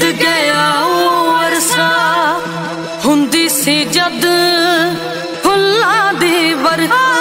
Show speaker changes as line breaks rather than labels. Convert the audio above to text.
बीत गया वो अरसा हुंदी सी जद फुल्लां दी बरखा